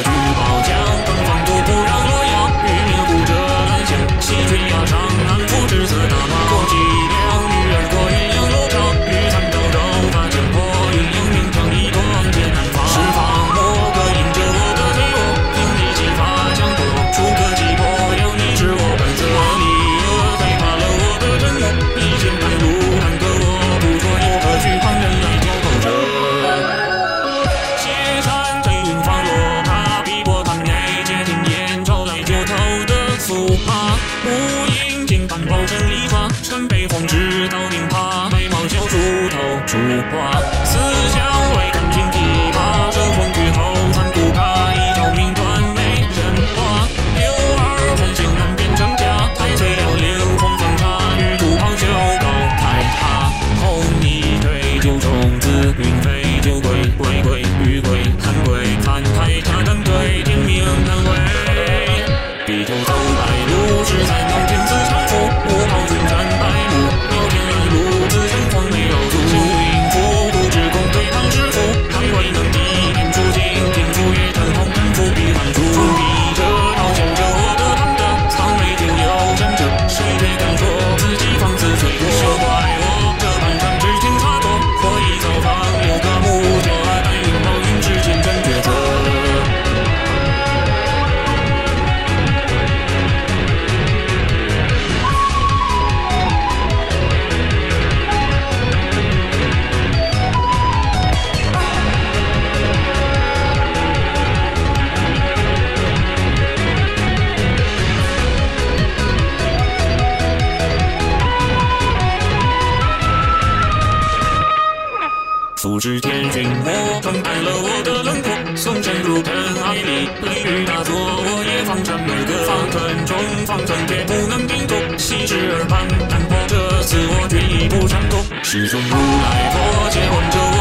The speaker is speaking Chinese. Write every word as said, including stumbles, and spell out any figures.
举宝将，登方度不让洛阳，玉面护着蓝翔，西军压上南府之色大马，过脊梁，女儿过鸳鸯楼长，玉残刀刀发剑破，鸳鸯名将一光剑南方，释放莫可引着我的腿窝，凭你击发强夺，出可击破，要你知我本色，你若害怕了我的真我，一剑半路坎坷我不错，又何惧旁人来挑口舌。斜山飞云放落，他碧波堂内接听燕朝来九头的驸马，无影金板包成一抓，趁北风直到顶爬，眉毛小梳头出花，思想为感情琵琶，神魂俱后残骨卡，一条命断美人花，六二红杏难变成家，太岁要领红粉茶，玉兔旁修高台塔，红泥堆九重子，云飞九归归归玉归看归看台塔单对天命难违，低头走白路，十三弄天子长服，五袍军战白鹿，苗天蓝路，自身黄眉绕足，幸运符，不知公对唐师傅，还未能抵天出境，天府也战红战服必汉主，逼着咆哮着我的唐德，苍眉天有神者，谁却敢说自己放肆吹过，休怪我这般战之前插舵，或一造访有个目标，但云暴云之间真抉择。复制天寻魔，更淡了我的轮廓，送身入尘埃里，雷雨大作，我也放沉每个方寸中，方寸铁不能定夺，细致耳畔淡泊，这次我决意不闪躲，师兄如来佛，借问这